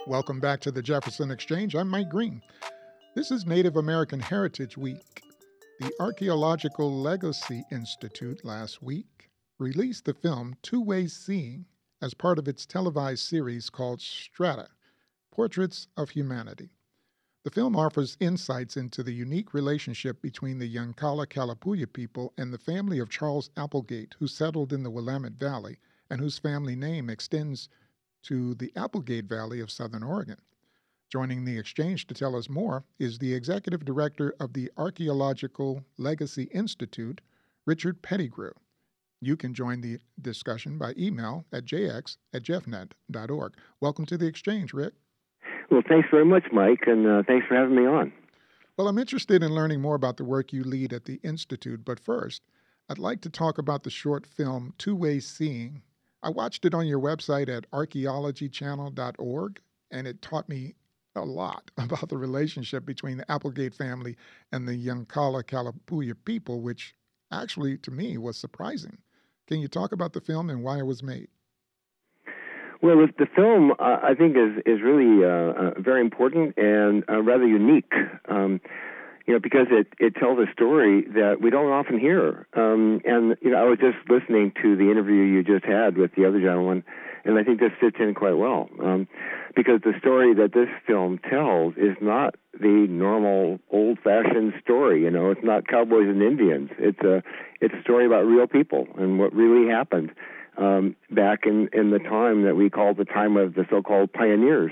Welcome back to the Jefferson Exchange. I'm Mike Green. This is Native American Heritage Week. The Archaeological Legacy Institute last week released the film Two Ways Seeing as part of its televised series called Strata, Portraits of Humanity. The film offers insights into the unique relationship between the Yankala Kalapuya people and the family of Charles Applegate, who settled in the Willamette Valley and whose family name extends to the Applegate Valley of Southern Oregon. Joining the exchange to tell us more is the executive director of the Archaeological Legacy Institute, Richard Pettigrew. You can join the discussion by email at jx@jeffnet.org. Welcome to the exchange, Rick. Well, thanks very much, Mike, and thanks for having me on. Well, I'm interested in learning more about the work you lead at the Institute, but first, I'd like to talk about the short film Two Ways Seeing. I watched it on your website at archaeologychannel.org, and it taught me a lot about the relationship between the Applegate family and the Yankala Kalapuya people, which actually, to me, was surprising. Can you talk about the film and why it was made? Well, the film, I think, is really very important and rather unique, because it tells a story that we don't often hear. I was just listening to the interview you just had with the other gentleman, and I think this fits in quite well, because the story that this film tells is not the normal old-fashioned story. It's not cowboys and Indians. It's a story about real people and what really happened back in the time that we call the time of the so-called pioneers.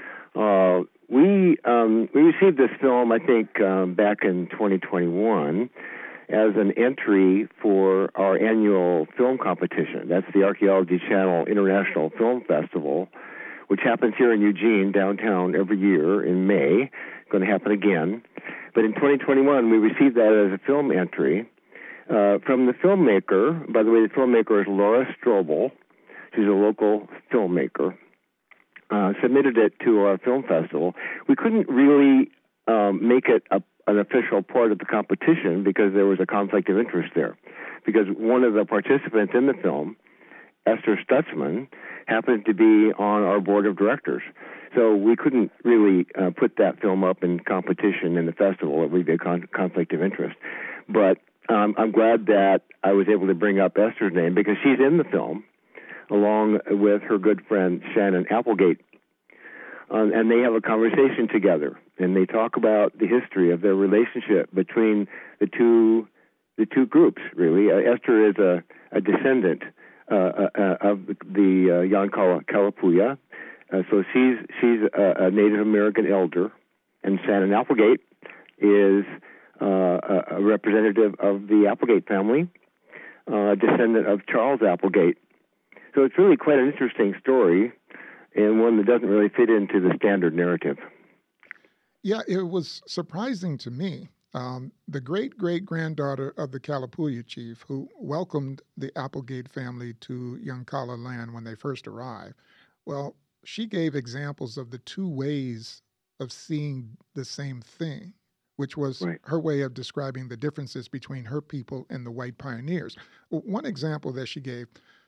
We received this film, I think, back in 2021 as an entry for our annual film competition. That's the Archaeology Channel International Film Festival, which happens here in Eugene, downtown, every year in May. Going to happen again. But in 2021, we received that as a film entry from the filmmaker. By the way, the filmmaker is Laura Strobel. She's a local filmmaker. Submitted it to our film festival. We couldn't really make it an official part of the competition because there was a conflict of interest there. Because one of the participants in the film, Esther Stutzman, happened to be on our board of directors. So we couldn't really put that film up in competition in the festival. It would be a conflict of interest. But I'm glad that I was able to bring up Esther's name because she's in the film, along with her good friend Shannon Applegate. And they have a conversation together, and they talk about the history of their relationship between the two groups, really. Esther is a descendant of the Yankala Kalapuya, so she's a Native American elder, and Shannon Applegate is a representative of the Applegate family, a descendant of Charles Applegate. So it's really quite an interesting story, and one that doesn't really fit into the standard narrative. Yeah, it was surprising to me. The great-great-granddaughter of the Kalapuya chief who welcomed the Applegate family to Yankala land when they first arrived, well, she gave examples of the two ways of seeing the same thing, which was Right. her way of describing the differences between her people and the white pioneers. One example that she gave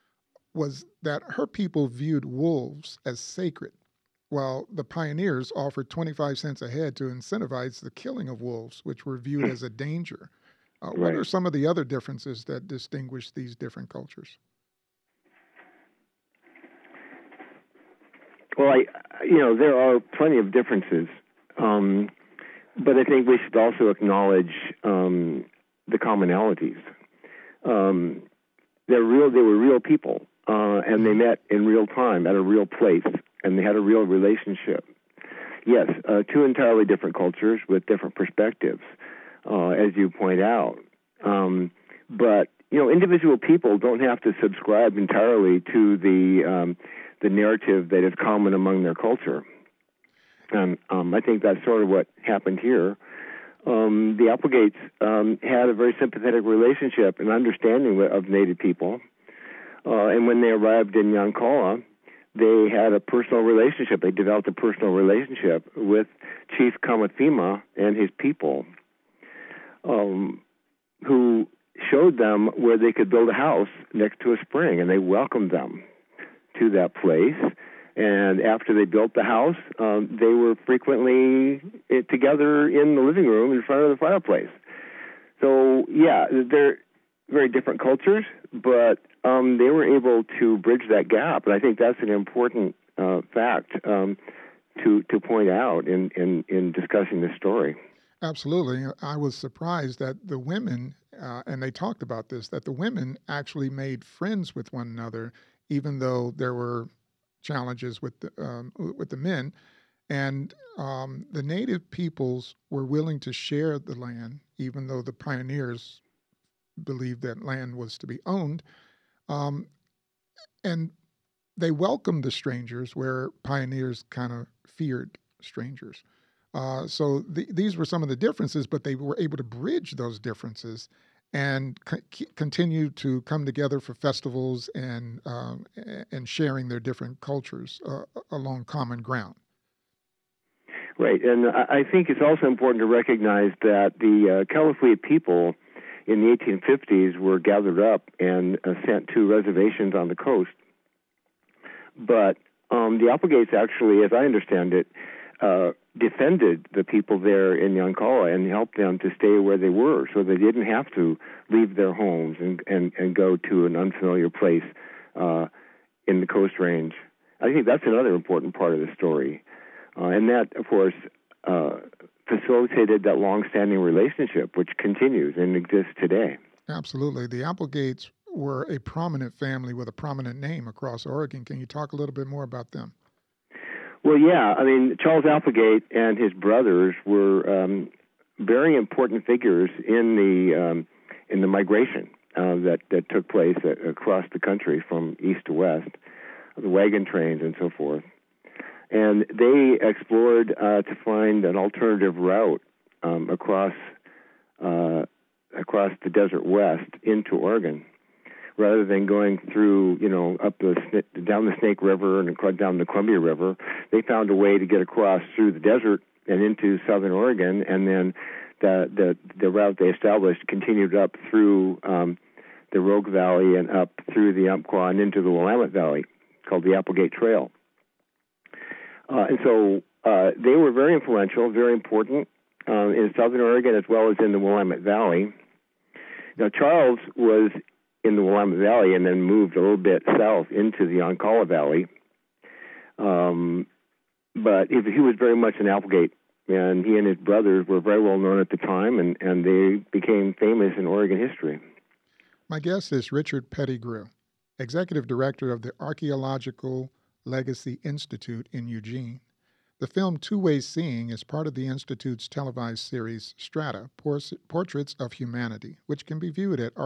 was that her people viewed wolves as sacred, while the pioneers offered 25 cents a head to incentivize the killing of wolves, which were viewed as a danger. What Right. are some of the other differences that distinguish these different cultures? Well, there are plenty of differences, but I think we should also acknowledge the commonalities. They were real people, and they met in real time at a real place, and they had a real relationship. Yes, two entirely different cultures with different perspectives, as you point out. But individual people don't have to subscribe entirely to the narrative that is common among their culture. And I think that's sort of what happened here. The Applegates had a very sympathetic relationship and understanding of Native people. And when they arrived in Yankala, they had a personal relationship. They developed a personal relationship with Chief Kamathima and his people, who showed them where they could build a house next to a spring, and they welcomed them to that place. And after they built the house, they were frequently together in the living room in front of the fireplace. So, yeah, they're very different cultures, but they were able to bridge that gap. And I think that's an important fact to point out in discussing this story. Absolutely. I was surprised that the women, and they talked about this, that the women actually made friends with one another, even though there were challenges with the men. And the native peoples were willing to share the land, even though the pioneers believed that land was to be owned. Um, and they welcomed the strangers where pioneers kind of feared strangers. So these were some of the differences, but they were able to bridge those differences and continue to come together for festivals and sharing their different cultures along common ground. Right, and I think it's also important to recognize that the Calafia people in the 1850s were gathered up and sent to reservations on the coast. But the Applegates actually, as I understand it, defended the people there in Yoncalla and helped them to stay where they were, so they didn't have to leave their homes and go to an unfamiliar place in the Coast Range. I think that's another important part of the story. And that, of course, facilitated that long-standing relationship, which continues and exists today. Absolutely. The Applegates were a prominent family with a prominent name across Oregon. Can you talk a little bit more about them? Well, yeah. I mean, Charles Applegate and his brothers were very important figures in the migration that took place across the country from east to west, the wagon trains and so forth. And they explored to find an alternative route across the desert west into Oregon, rather than going through, down the Snake River and down the Columbia River. They found a way to get across through the desert and into southern Oregon, and then the route they established continued up through the Rogue Valley and up through the Umpqua and into the Willamette Valley, called the Applegate Trail. And so they were very influential, very important in southern Oregon as well as in the Willamette Valley. Now, Charles was in the Willamette Valley and then moved a little bit south into the Yoncalla Valley. But he was very much an Applegate, and he and his brothers were very well known at the time, and they became famous in Oregon history. My guest is Richard Pettigrew, Executive Director of the Archaeological Legacy Institute in Eugene. The film Two Ways Seeing is part of the Institute's televised series Strata, Portraits of Humanity, which can be viewed at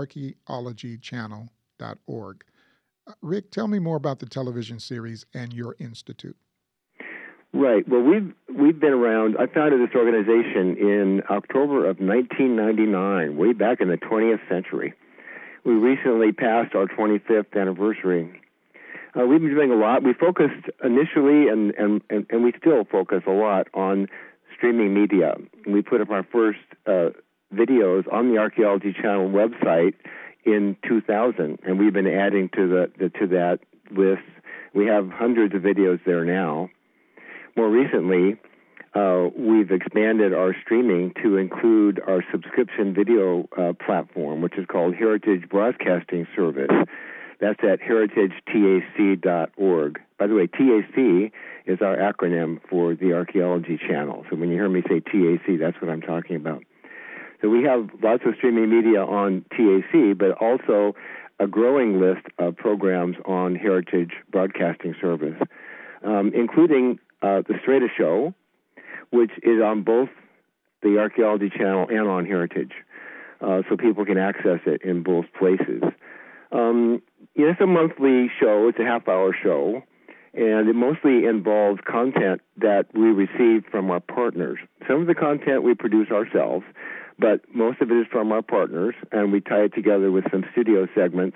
archaeologychannel.org. Rick, tell me more about the television series and your institute. Right. Well, we've been around. I founded this organization in October of 1999, way back in the 20th century. We recently passed our 25th anniversary. We've been doing a lot. We focused initially, and we still focus a lot on streaming media. We put up our first videos on the Archaeology Channel website in 2000, and we've been adding to that list. We have hundreds of videos there now. More recently, we've expanded our streaming to include our subscription video platform, which is called Heritage Broadcasting Service. That's at heritagetac.org. By the way, TAC is our acronym for the Archaeology Channel. So when you hear me say TAC, that's what I'm talking about. So we have lots of streaming media on TAC, but also a growing list of programs on Heritage Broadcasting Service, including the Strata Show, which is on both the Archaeology Channel and on Heritage, so people can access it in both places. It's a monthly show. It's a half-hour show, and it mostly involves content that we receive from our partners. Some of the content we produce ourselves, but most of it is from our partners, and we tie it together with some studio segments.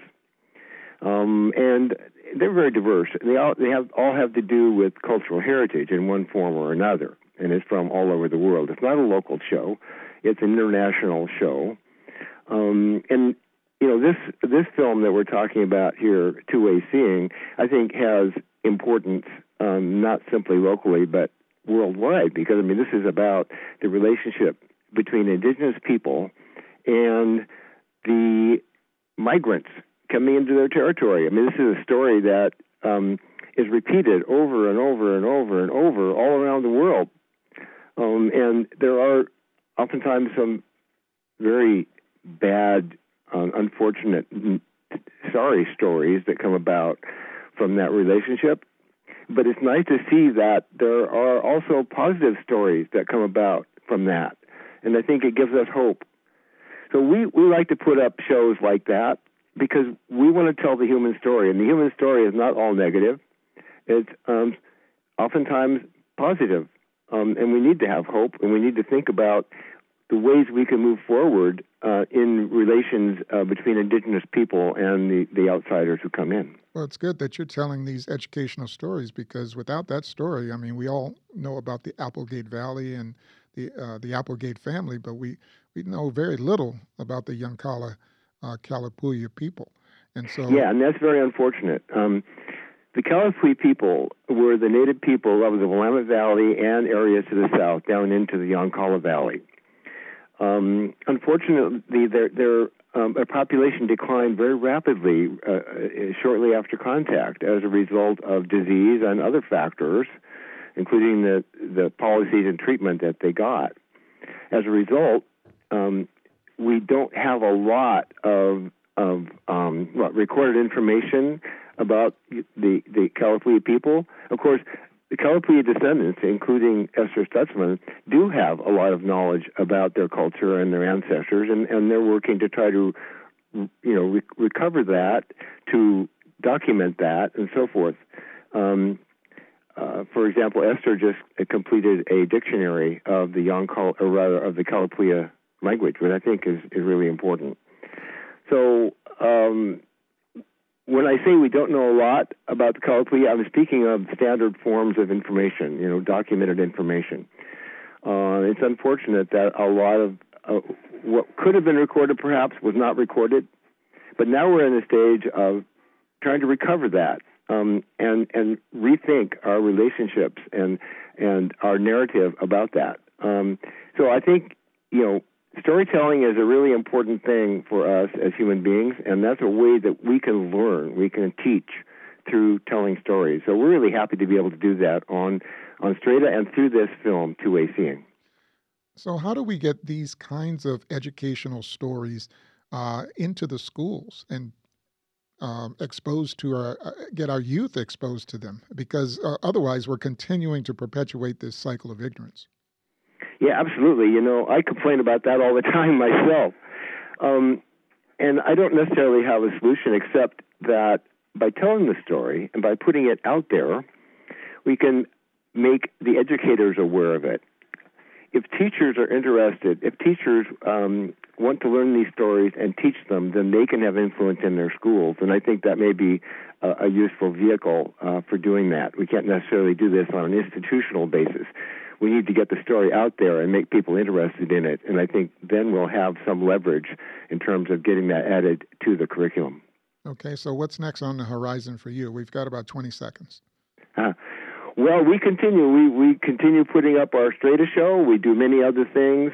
And they're very diverse. They all have to do with cultural heritage in one form or another, and it's from all over the world. It's not a local show; it's an international show. And this film that we're talking about here, Two Ways Seeing, I think has importance not simply locally, but worldwide, because, I mean, this is about the relationship between indigenous people and the migrants coming into their territory. I mean, this is a story that is repeated over and over and over and over all around the world. And there are oftentimes some very bad, unfortunate, sorry stories that come about from that relationship. But it's nice to see that there are also positive stories that come about from that. And I think it gives us hope. So we like to put up shows like that because we want to tell the human story. And the human story is not all negative. It's oftentimes positive. And we need to have hope, and we need to think about the ways we can move forward in relations between indigenous people and the outsiders who come in. Well, it's good that you're telling these educational stories, because without that story, I mean, we all know about the Applegate Valley and the Applegate family, but we know very little about the Yankala Kalapuya people. And so, yeah, and that's very unfortunate. The Kalapuya people were the native people of the Willamette Valley and areas to the south, down into the Yankala Valley. Unfortunately, their population declined very rapidly shortly after contact as a result of disease and other factors, including the policies and treatment that they got. As a result, we don't have a lot of recorded information about the Kalapuya people. Of course, the Kalapuya descendants, including Esther Stutzman, do have a lot of knowledge about their culture and their ancestors, and they're working to try to, recover that, to document that, and so forth. For example, Esther just completed a dictionary of the of the Kalapuya language, which I think is really important. So, when I say we don't know a lot about the Kalapuya, I'm speaking of standard forms of information, documented information. It's unfortunate that a lot of what could have been recorded perhaps was not recorded, but now we're in the stage of trying to recover that and rethink our relationships and our narrative about that. So I think, storytelling is a really important thing for us as human beings, and that's a way that we can learn, we can teach through telling stories. So we're really happy to be able to do that on Strata and through this film, Two-Way Seeing. So how do we get these kinds of educational stories into the schools and exposed to get our youth exposed to them? Because otherwise we're continuing to perpetuate this cycle of ignorance. Yeah, absolutely. I complain about that all the time myself. And I don't necessarily have a solution except that by telling the story and by putting it out there, we can make the educators aware of it. If teachers are interested, if teachers want to learn these stories and teach them, then they can have influence in their schools. And I think that may be a useful vehicle for doing that. We can't necessarily do this on an institutional basis. We need to get the story out there and make people interested in it. And I think then we'll have some leverage in terms of getting that added to the curriculum. Okay, so what's next on the horizon for you? We've got about 20 seconds. Well, we continue. We continue putting up our Strata show. We do many other things.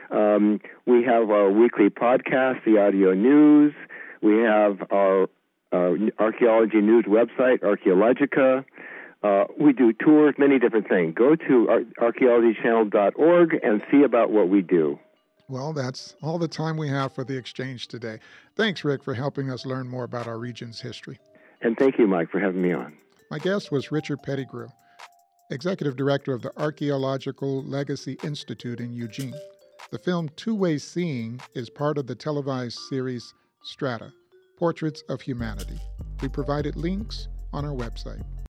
We have our weekly podcast, the audio news. We have our archaeology news website, Archaeologica. We do tours, many different things. Go to archaeologychannel.org and see about what we do. Well, that's all the time we have for the exchange today. Thanks, Rick, for helping us learn more about our region's history. And thank you, Mike, for having me on. My guest was Richard Pettigrew, Executive Director of the Archaeological Legacy Institute in Eugene. The film Two-Way Seeing is part of the televised series Strata, Portraits of Humanity. We provided links on our website.